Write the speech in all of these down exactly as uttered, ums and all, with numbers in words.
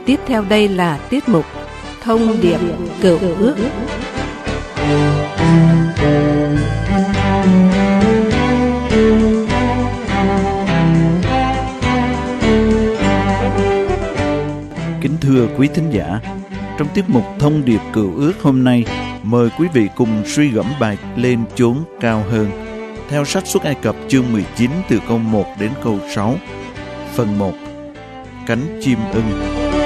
Tiếp theo đây là tiết mục Thông điệp Cựu Ước. Kính thưa quý thính giả, trong tiết mục Thông điệp Cựu Ước hôm nay, mời quý vị cùng suy gẫm bài Lên chốn cao hơn theo sách Xuất Ai Cập chương mười chín từ câu một đến câu sáu. Phần một. Cánh chim ưng.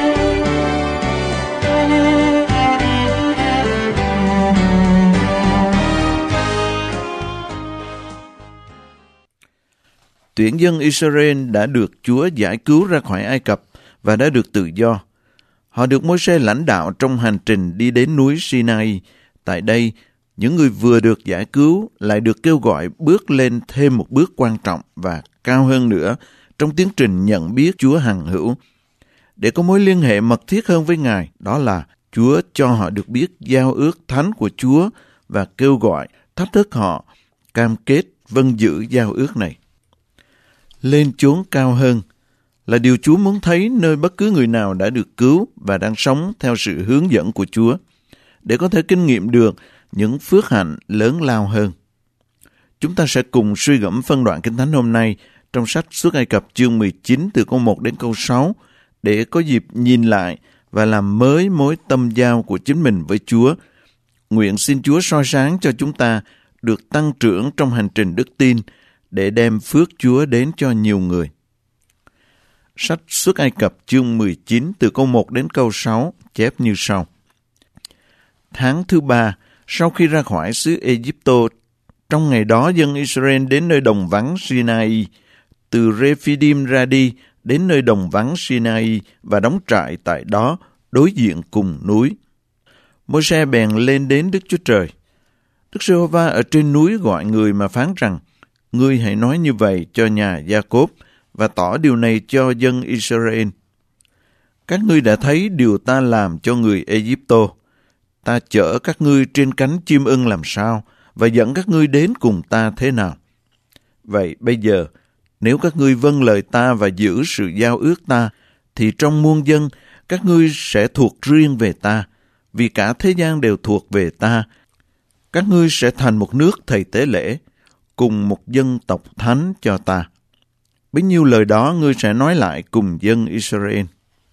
Tuyển dân Israel đã được Chúa giải cứu ra khỏi Ai Cập và đã được tự do. Họ được Môi-se lãnh đạo trong hành trình đi đến núi Sinai. Tại đây, những người vừa được giải cứu lại được kêu gọi bước lên thêm một bước quan trọng và cao hơn nữa trong tiến trình nhận biết Chúa hằng hữu. Để có mối liên hệ mật thiết hơn với Ngài, đó là Chúa cho họ được biết giao ước thánh của Chúa và kêu gọi, thách thức họ, cam kết vâng giữ giao ước này. Lên chốn cao hơn là điều Chúa muốn thấy nơi bất cứ người nào đã được cứu và đang sống theo sự hướng dẫn của Chúa, để có thể kinh nghiệm được những phước hạnh lớn lao hơn. Chúng ta sẽ cùng suy gẫm phân đoạn Kinh Thánh hôm nay trong sách Xuất Ai Cập chương mười chín từ câu một đến câu sáu, để có dịp nhìn lại và làm mới mối tâm giao của chính mình với Chúa. Nguyện xin Chúa soi sáng cho chúng ta được tăng trưởng trong hành trình đức tin để đem phước Chúa đến cho nhiều người. Sách Xuất Ai Cập chương mười chín từ câu một đến câu sáu chép như sau. Tháng thứ ba, sau khi ra khỏi xứ Ê-díp-tô, trong ngày đó dân Israel đến nơi đồng vắng Sinai, từ Rephidim ra đi đến nơi đồng vắng Sinai và đóng trại tại đó đối diện cùng núi. Môi-se bèn lên đến Đức Chúa Trời. Đức Giê-hô-va ở trên núi gọi người mà phán rằng: Ngươi hãy nói như vậy cho nhà Gia-cốp và tỏ điều này cho dân Israel. Các ngươi đã thấy điều ta làm cho người Ê-díp-tô. Ta chở các ngươi trên cánh chim ưng làm sao và dẫn các ngươi đến cùng ta thế nào. Vậy bây giờ, nếu các ngươi vâng lời ta và giữ sự giao ước ta, thì trong muôn dân các ngươi sẽ thuộc riêng về ta, vì cả thế gian đều thuộc về ta. Các ngươi sẽ thành một nước thầy tế lễ, cùng một dân tộc thánh cho ta. Bấy nhiêu lời đó ngươi sẽ nói lại cùng dân Israel.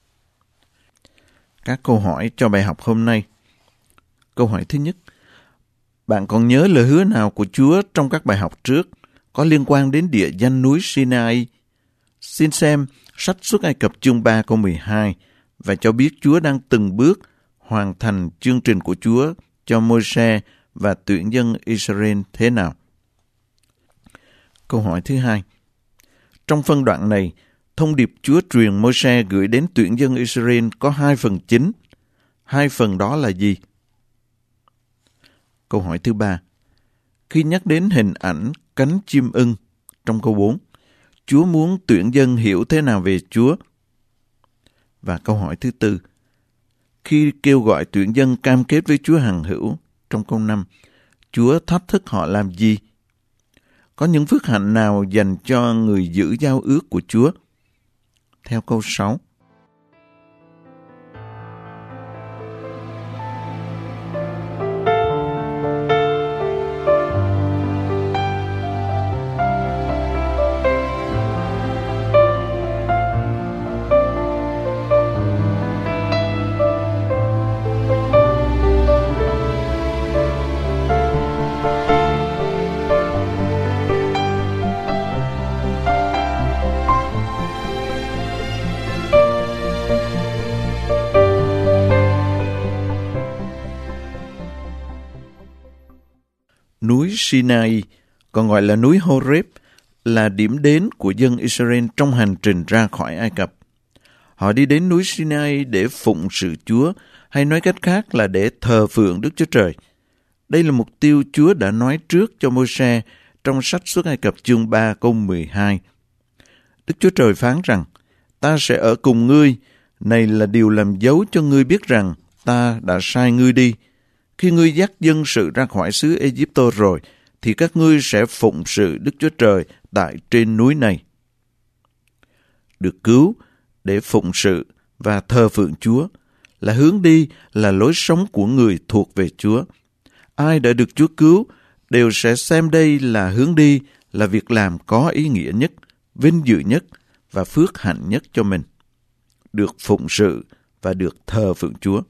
Các câu hỏi cho bài học hôm nay. Câu hỏi thứ nhất. Bạn còn nhớ lời hứa nào của Chúa trong các bài học trước có liên quan đến địa danh núi Sinai? Xin xem sách Xuất Ai Cập chương ba câu mười hai và cho biết Chúa đang từng bước hoàn thành chương trình của Chúa cho Môi-se và tuyển dân Israel thế nào. Câu hỏi thứ hai. Trong phân đoạn này, thông điệp Chúa truyền Môi-se gửi đến tuyển dân Israel có hai phần chính. Hai phần đó là gì? Câu hỏi thứ ba. Khi nhắc đến hình ảnh cánh chim ưng trong câu bốn, Chúa muốn tuyển dân hiểu thế nào về Chúa? Và câu hỏi thứ tư. Khi kêu gọi tuyển dân cam kết với Chúa hằng hữu trong câu năm, Chúa thách thức họ làm gì? Có những phước hạnh nào dành cho người giữ giao ước của Chúa? Theo câu sáu. Núi Sinai, còn gọi là núi Horeb, là điểm đến của dân Israel trong hành trình ra khỏi Ai Cập. Họ đi đến núi Sinai để phụng sự Chúa, hay nói cách khác là để thờ phượng Đức Chúa Trời. Đây là mục tiêu Chúa đã nói trước cho Môi-se trong sách Xuất Ai Cập chương ba câu mười hai. Đức Chúa Trời phán rằng, ta sẽ ở cùng ngươi, này là điều làm dấu cho ngươi biết rằng ta đã sai ngươi đi. Khi ngươi dắt dân sự ra khỏi xứ Ê-díp-tô rồi, thì các ngươi sẽ phụng sự Đức Chúa Trời tại trên núi này. Được cứu để phụng sự và thờ phượng Chúa, là hướng đi, là lối sống của người thuộc về Chúa. Ai đã được Chúa cứu đều sẽ xem đây là hướng đi, là việc làm có ý nghĩa nhất, vinh dự nhất và phước hạnh nhất cho mình, được phụng sự và được thờ phượng Chúa.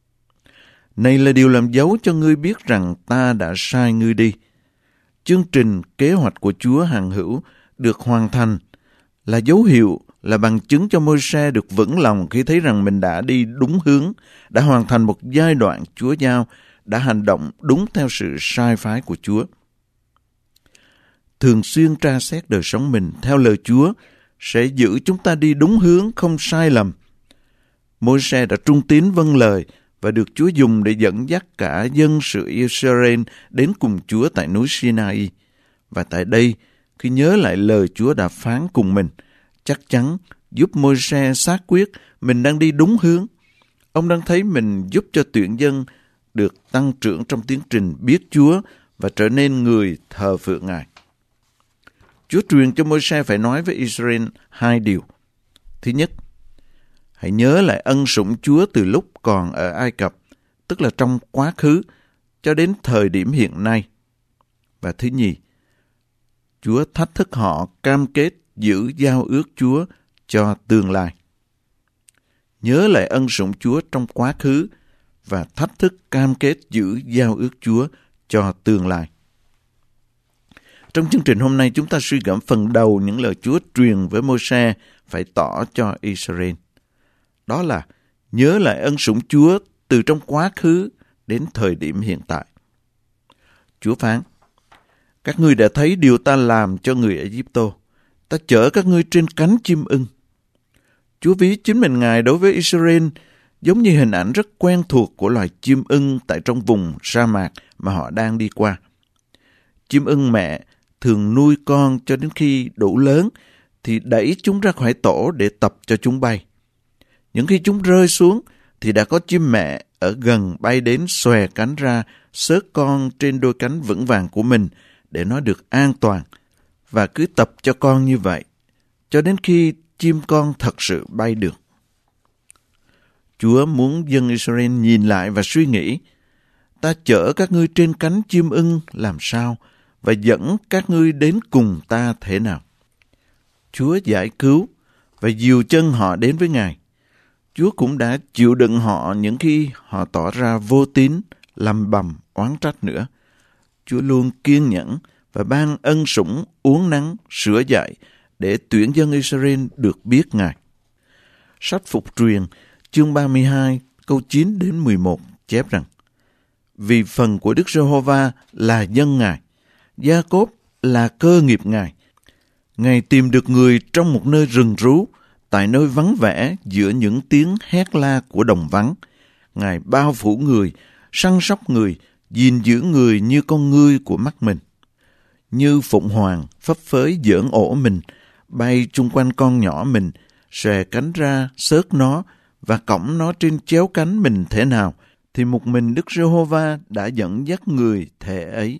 Này là điều làm dấu cho ngươi biết rằng ta đã sai ngươi đi. Chương trình kế hoạch của Chúa hằng hữu được hoàn thành, là dấu hiệu, là bằng chứng cho Môi-se được vững lòng khi thấy rằng mình đã đi đúng hướng, đã hoàn thành một giai đoạn Chúa giao, đã hành động đúng theo sự sai phái của Chúa. Thường xuyên tra xét đời sống mình theo lời Chúa sẽ giữ chúng ta đi đúng hướng, không sai lầm. Môi-se đã trung tín vâng lời và được Chúa dùng để dẫn dắt cả dân sự Israel đến cùng Chúa tại núi Sinai. Và tại đây, khi nhớ lại lời Chúa đã phán cùng mình, chắc chắn giúp Môi-se xác quyết mình đang đi đúng hướng. Ông đang thấy mình giúp cho tuyển dân được tăng trưởng trong tiến trình biết Chúa và trở nên người thờ phượng Ngài. Chúa truyền cho Môi-se phải nói với Israel hai điều. Thứ nhất, hãy nhớ lại ân sủng Chúa từ lúc còn ở Ai Cập, tức là trong quá khứ, cho đến thời điểm hiện nay. Và thứ nhì, Chúa thách thức họ cam kết giữ giao ước Chúa cho tương lai. Nhớ lại ân sủng Chúa trong quá khứ và thách thức cam kết giữ giao ước Chúa cho tương lai. Trong chương trình hôm nay, chúng ta suy gẫm phần đầu những lời Chúa truyền với Môi-se phải tỏ cho Israel. Đó là nhớ lại ân sủng Chúa từ trong quá khứ đến thời điểm hiện tại. Chúa phán, các ngươi đã thấy điều ta làm cho người Ai-cập. Ta chở các ngươi trên cánh chim ưng. Chúa ví chính mình Ngài đối với Israel giống như hình ảnh rất quen thuộc của loài chim ưng tại trong vùng sa mạc mà họ đang đi qua. Chim ưng mẹ thường nuôi con cho đến khi đủ lớn thì đẩy chúng ra khỏi tổ để tập cho chúng bay. Những khi chúng rơi xuống thì đã có chim mẹ ở gần bay đến xòe cánh ra, xớt con trên đôi cánh vững vàng của mình để nó được an toàn, và cứ tập cho con như vậy cho đến khi chim con thật sự bay được. Chúa muốn dân Israel nhìn lại và suy nghĩ, ta chở các ngươi trên cánh chim ưng làm sao và dẫn các ngươi đến cùng ta thế nào. Chúa giải cứu và dìu chân họ đến với Ngài. Chúa cũng đã chịu đựng họ những khi họ tỏ ra vô tín, lầm bầm, oán trách nữa. Chúa luôn kiên nhẫn và ban ân sủng, uốn nắn, sửa dạy để tuyển dân Israel được biết Ngài. Sách Phục Truyền, chương ba mươi hai, câu chín đến mười một chép rằng, vì phần của Đức Giê-hô-va là dân Ngài, Gia-cốp là cơ nghiệp Ngài. Ngài tìm được người trong một nơi rừng rú, tại nơi vắng vẻ giữa những tiếng hét la của đồng vắng. Ngài bao phủ người, săn sóc người, gìn giữ người như con ngươi của mắt mình. Như phụng hoàng phấp phới giỡn ổ mình, bay chung quanh con nhỏ mình, xòe cánh ra xớt nó và cõng nó trên chéo cánh mình thế nào, thì một mình Đức Giê-hô-va đã dẫn dắt người thể ấy.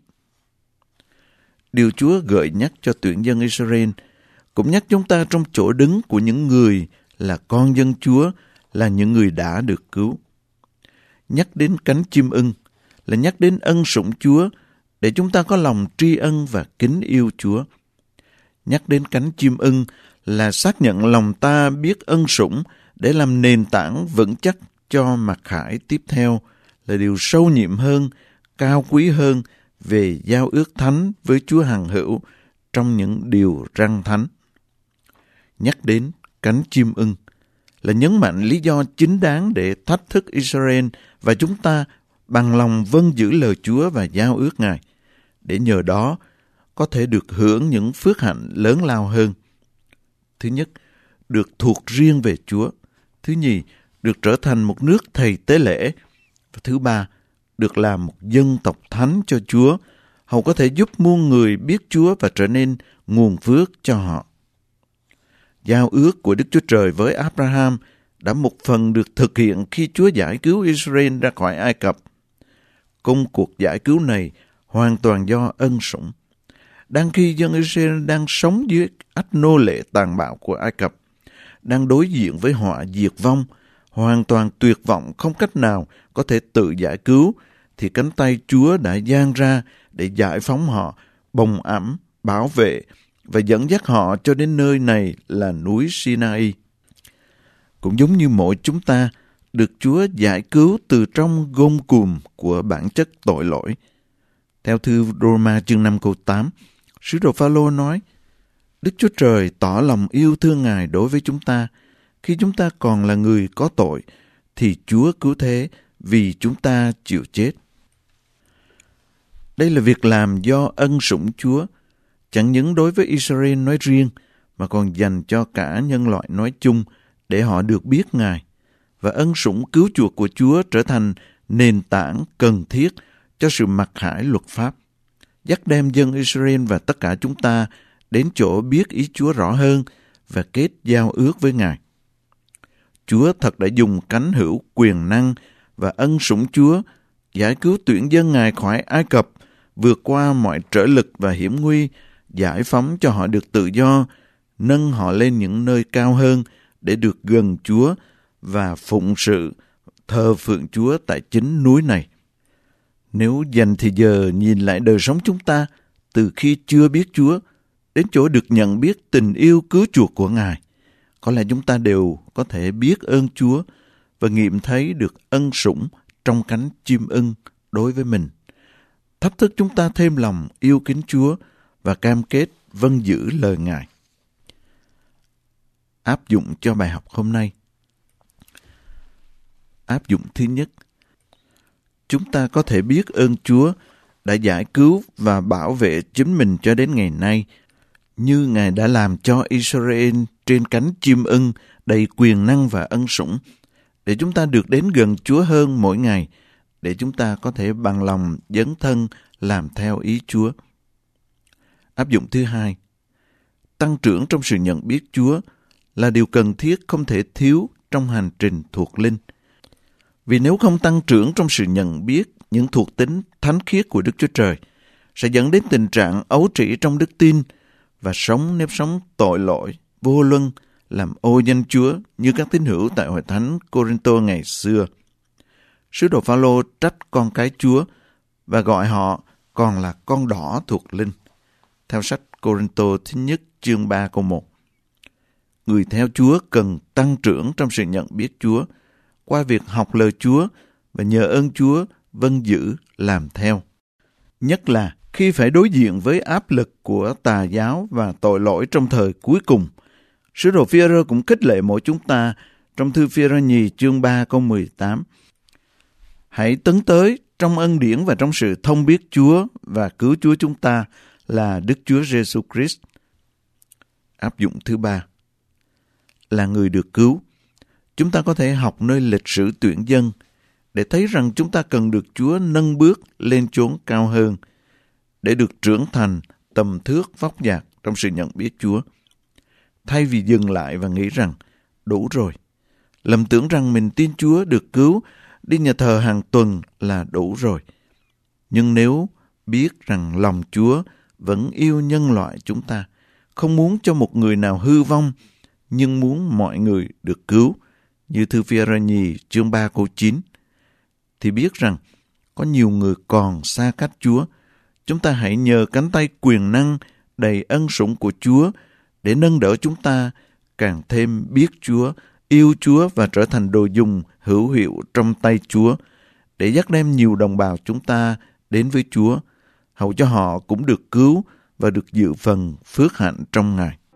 Điều Chúa gợi nhắc cho tuyển dân Israel cũng nhắc chúng ta trong chỗ đứng của những người là con dân Chúa, là những người đã được cứu. Nhắc đến cánh chim ưng là nhắc đến ân sủng Chúa để chúng ta có lòng tri ân và kính yêu Chúa. Nhắc đến cánh chim ưng là xác nhận lòng ta biết ân sủng để làm nền tảng vững chắc cho mặc khải tiếp theo, là điều sâu nhiệm hơn, cao quý hơn về giao ước thánh với Chúa hằng hữu trong những điều răn thánh. Nhắc đến cánh chim ưng là nhấn mạnh lý do chính đáng để thách thức Israel và chúng ta bằng lòng vâng giữ lời Chúa và giao ước Ngài, để nhờ đó có thể được hưởng những phước hạnh lớn lao hơn. Thứ nhất, được thuộc riêng về Chúa. Thứ nhì, được trở thành một nước thầy tế lễ. Và thứ ba, được làm một dân tộc thánh cho Chúa, hầu có thể giúp muôn người biết Chúa và trở nên nguồn phước cho họ. Giao ước của Đức Chúa Trời với Abraham đã một phần được thực hiện khi Chúa giải cứu Israel ra khỏi Ai Cập. Công cuộc giải cứu này hoàn toàn do ân sủng. Đang khi dân Israel đang sống dưới ách nô lệ tàn bạo của Ai Cập, đang đối diện với họa diệt vong, hoàn toàn tuyệt vọng không cách nào có thể tự giải cứu, thì cánh tay Chúa đã dang ra để giải phóng họ, bồng ẵm, bảo vệ và dẫn dắt họ cho đến nơi này là núi Sinai. Cũng giống như mỗi chúng ta được Chúa giải cứu từ trong gông cùm của bản chất tội lỗi. Theo thư Roma chương năm câu tám, sứ đồ Phao-lô nói, Đức Chúa Trời tỏ lòng yêu thương Ngài đối với chúng ta. Khi chúng ta còn là người có tội, thì Chúa cứu thế vì chúng ta chịu chết. Đây là việc làm do ân sủng Chúa, chẳng những đối với Israel nói riêng, mà còn dành cho cả nhân loại nói chung, để họ được biết Ngài. Và ân sủng cứu chuộc của Chúa trở thành nền tảng cần thiết cho sự mặc khải luật pháp, dắt đem dân Israel và tất cả chúng ta đến chỗ biết ý Chúa rõ hơn và kết giao ước với Ngài. Chúa thật đã dùng cánh hữu quyền năng và ân sủng Chúa giải cứu tuyển dân Ngài khỏi Ai Cập, vượt qua mọi trở lực và hiểm nguy, giải phóng cho họ được tự do, nâng họ lên những nơi cao hơn để được gần Chúa và phụng sự thờ phượng Chúa tại chính núi này. Nếu dành thì giờ nhìn lại đời sống chúng ta từ khi chưa biết Chúa đến chỗ được nhận biết tình yêu cứu chuộc của Ngài, có lẽ chúng ta đều có thể biết ơn Chúa và nghiệm thấy được ân sủng trong cánh chim ưng đối với mình. Thách thức chúng ta thêm lòng yêu kính Chúa và cam kết vâng giữ lời Ngài. Áp dụng cho bài học hôm nay. Áp dụng thứ nhất, chúng ta có thể biết ơn Chúa đã giải cứu và bảo vệ chính mình cho đến ngày nay, như Ngài đã làm cho Israel trên cánh chim ưng đầy quyền năng và ân sủng, để chúng ta được đến gần Chúa hơn mỗi ngày, để chúng ta có thể bằng lòng dấn thân làm theo ý Chúa. Áp dụng thứ hai, tăng trưởng trong sự nhận biết Chúa là điều cần thiết không thể thiếu trong hành trình thuộc linh. Vì nếu không tăng trưởng trong sự nhận biết những thuộc tính thánh khiết của Đức Chúa Trời, sẽ dẫn đến tình trạng ấu trĩ trong đức tin và sống nếp sống tội lỗi, vô luân, làm ô danh Chúa như các tín hữu tại hội thánh Cô-rinh-tô ngày xưa. Sứ đồ Phao-lô trách con cái Chúa và gọi họ còn là con đỏ thuộc linh. Theo sách Cô-rinh-tô thứ nhất chương ba câu một. Người theo Chúa cần tăng trưởng trong sự nhận biết Chúa qua việc học lời Chúa và nhờ ơn Chúa vâng giữ làm theo. Nhất là khi phải đối diện với áp lực của tà giáo và tội lỗi trong thời cuối cùng. Sứ đồ Phi-e-rơ cũng khích lệ mỗi chúng ta trong thư Phi-e-rơ nhì chương ba câu mười tám. Hãy tấn tới trong ân điển và trong sự thông biết Chúa và cứu Chúa chúng ta là Đức Chúa Giêsu Christ. Áp dụng thứ ba, là người được cứu. Chúng ta có thể học nơi lịch sử tuyển dân để thấy rằng chúng ta cần được Chúa nâng bước lên chốn cao hơn để được trưởng thành tầm thước vóc dạc trong sự nhận biết Chúa. Thay vì dừng lại và nghĩ rằng đủ rồi, lầm tưởng rằng mình tin Chúa được cứu, đi nhà thờ hàng tuần là đủ rồi. Nhưng nếu biết rằng lòng Chúa vẫn yêu nhân loại chúng ta, không muốn cho một người nào hư vong, nhưng muốn mọi người được cứu, như thư Phi-e-rơ nhì chương ba câu chín, thì biết rằng có nhiều người còn xa cách Chúa. Chúng ta hãy nhờ cánh tay quyền năng đầy ân sủng của Chúa để nâng đỡ chúng ta càng thêm biết Chúa, yêu Chúa và trở thành đồ dùng hữu hiệu trong tay Chúa, để dắt đem nhiều đồng bào chúng ta đến với Chúa, hầu cho họ cũng được cứu và được dự phần phước hạnh trong Ngài.